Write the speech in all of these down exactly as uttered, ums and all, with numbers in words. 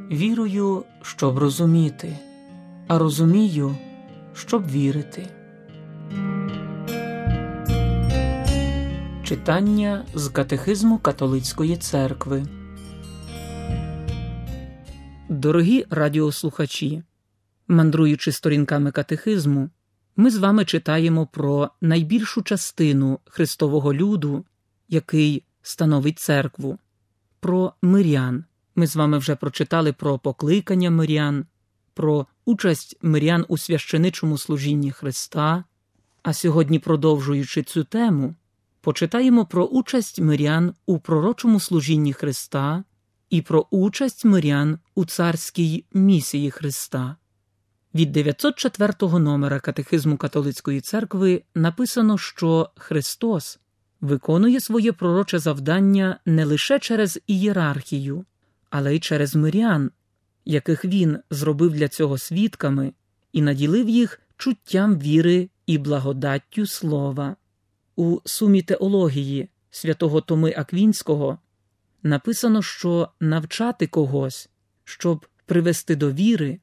Вірую, щоб розуміти, а розумію, щоб вірити. Читання з Катехизму Католицької Церкви. Дорогі радіослухачі, мандруючи сторінками Катехизму, ми з вами читаємо про найбільшу частину Христового люду, який становить церкву, про мирян. Ми з вами вже прочитали про покликання мирян, про участь мирян у священичому служінні Христа, а сьогодні, продовжуючи цю тему, почитаємо про участь мирян у пророчому служінні Христа і про участь мирян у царській місії Христа. Від дев'ятсот четвертого номера Катехизму Католицької Церкви написано, що Христос виконує своє пророче завдання не лише через ієрархію, але й через мирян, яких він зробив для цього свідками і наділив їх чуттям віри і благодаттю слова. У сумі теології святого Томи Аквінського написано, що навчати когось, щоб привести до віри,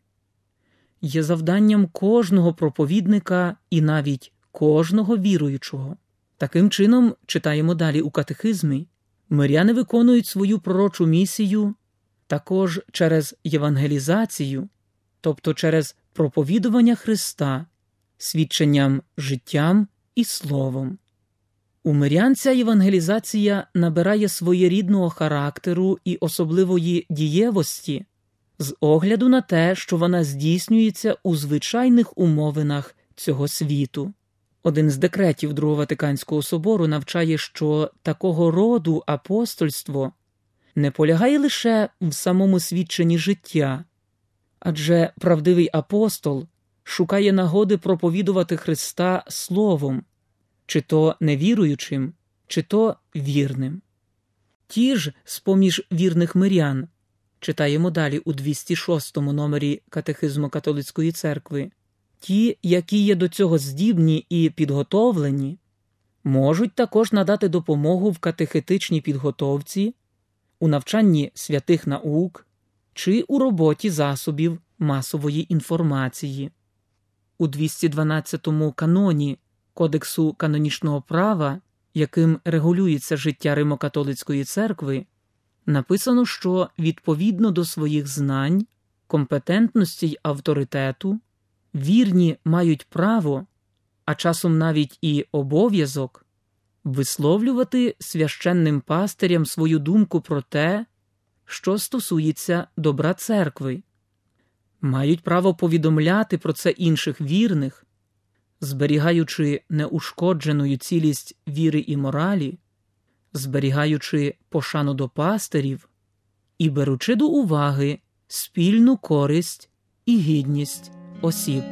є завданням кожного проповідника і навіть кожного віруючого. Таким чином, читаємо далі у Катехизмі, миряни виконують свою пророчу місію також через євангелізацію, тобто через проповідування Христа, свідченням життям і словом. У мирян ця євангелізація набирає своєрідного характеру і особливої дієвості з огляду на те, що вона здійснюється у звичайних умовинах цього світу. Один з декретів Другого Ватиканського собору навчає, що такого роду апостольство не полягає лише в самому свідченні життя, адже правдивий апостол шукає нагоди проповідувати Христа словом, чи то невіруючим, чи то вірним. Ті ж з-поміж вірних мирян, читаємо далі у двісті шостому номері Катехизму Католицької Церкви, ті, які є до цього здібні і підготовлені, можуть також надати допомогу в катехетичній підготовці, у навчанні святих наук чи у роботі засобів масової інформації. У двісті дванадцятому каноні Кодексу канонічного права, яким регулюється життя Римо-католицької церкви, написано, що відповідно до своїх знань, компетентності й авторитету, вірні мають право, а часом навіть і обов'язок, висловлювати священним пастирям свою думку про те, що стосується добра церкви, мають право повідомляти про це інших вірних, зберігаючи неушкодженою цілість віри і моралі, зберігаючи пошану до пастирів і беручи до уваги спільну користь і гідність осіб.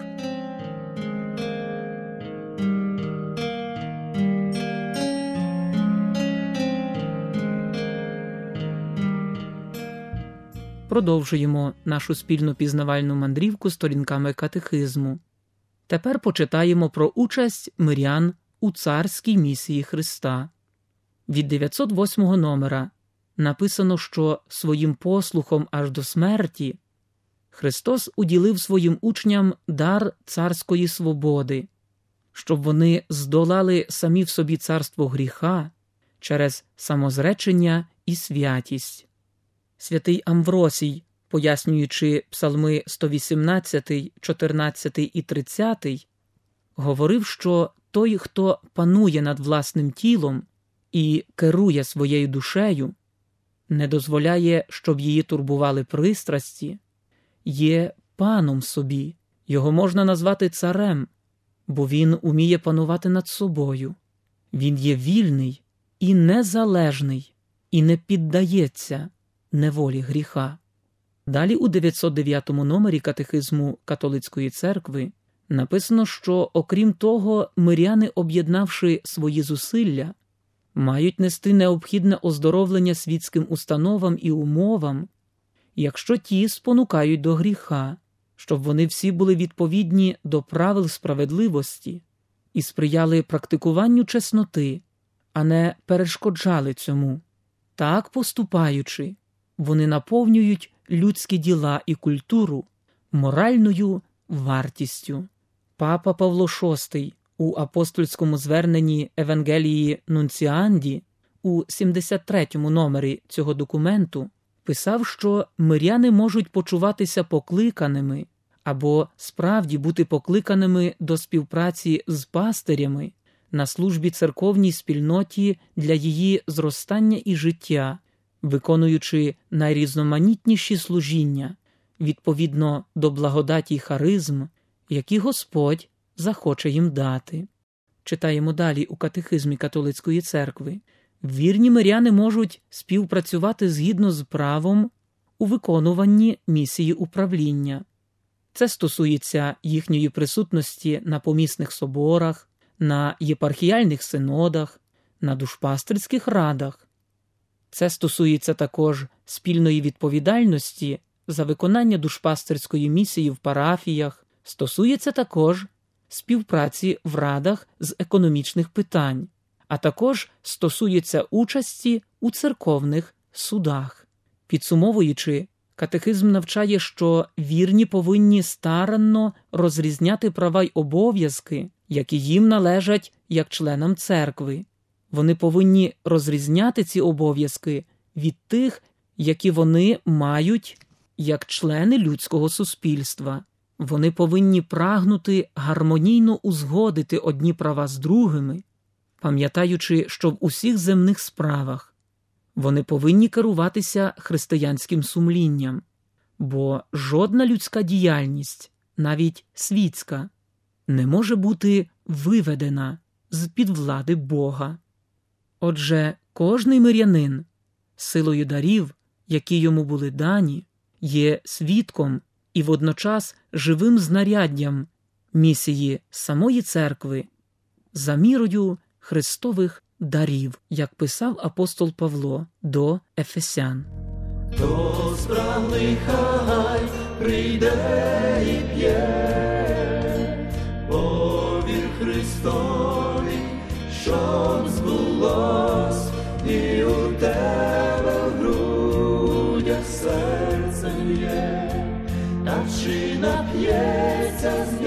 Продовжуємо нашу спільну пізнавальну мандрівку сторінками Катехизму. Тепер почитаємо про участь мирян у царській місії Христа. Від дев'ятсот восьмого номера написано, що своїм послухом аж до смерті Христос уділив своїм учням дар царської свободи, щоб вони здолали самі в собі царство гріха через самозречення і святість. Святий Амвросій, пояснюючи псалми сто вісімнадцятий, чотирнадцятий і тридцятий, говорив, що той, хто панує над власним тілом і керує своєю душею, не дозволяє, щоб її турбували пристрасті, є паном собі, його можна назвати царем, бо він уміє панувати над собою. Він є вільний і незалежний, і не піддається неволі гріха. Далі у дев'ятсот дев'ятому номері Катехизму Католицької Церкви написано, що, окрім того, миряни, об'єднавши свої зусилля, мають нести необхідне оздоровлення світським установам і умовам, якщо ті спонукають до гріха, щоб вони всі були відповідні до правил справедливості і сприяли практикуванню чесноти, а не перешкоджали цьому. Так поступаючи, вони наповнюють людські діла і культуру моральною вартістю. Папа Павло шостий у апостольському зверненні Евангелії Нунціанді у сімдесят третьому номері цього документу писав, що миряни можуть почуватися покликаними або справді бути покликаними до співпраці з пастирями на службі церковній спільноті для її зростання і життя, виконуючи найрізноманітніші служіння відповідно до благодаті й харизм, які Господь захоче їм дати. Читаємо далі у катехизмі католицької церкви. Вірні миряни можуть співпрацювати згідно з правом у виконуванні місії управління. Це стосується їхньої присутності на помісних соборах, на єпархіальних синодах, на душпастерських радах. Це стосується також спільної відповідальності за виконання душпастерської місії в парафіях, стосується також співпраці в радах з економічних питань, а також стосується участі у церковних судах. Підсумовуючи, катехизм навчає, що вірні повинні старанно розрізняти права й обов'язки, які їм належать як членам церкви. Вони повинні розрізняти ці обов'язки від тих, які вони мають як члени людського суспільства. Вони повинні прагнути гармонійно узгодити одні права з другими, пам'ятаючи, що в усіх земних справах вони повинні керуватися християнським сумлінням, бо жодна людська діяльність, навіть світська, не може бути виведена з-під влади Бога. Отже, кожний мирянин, силою дарів, які йому були дані, є свідком і водночас живим знаряддям місії самої церкви за мірою Христових дарів, як писав апостол Павло до Ефесян. Хто справний, хай прийде і п'є, повір Христові, щоб збулось, і у тебе в грудях серце є, та чи нап'ється з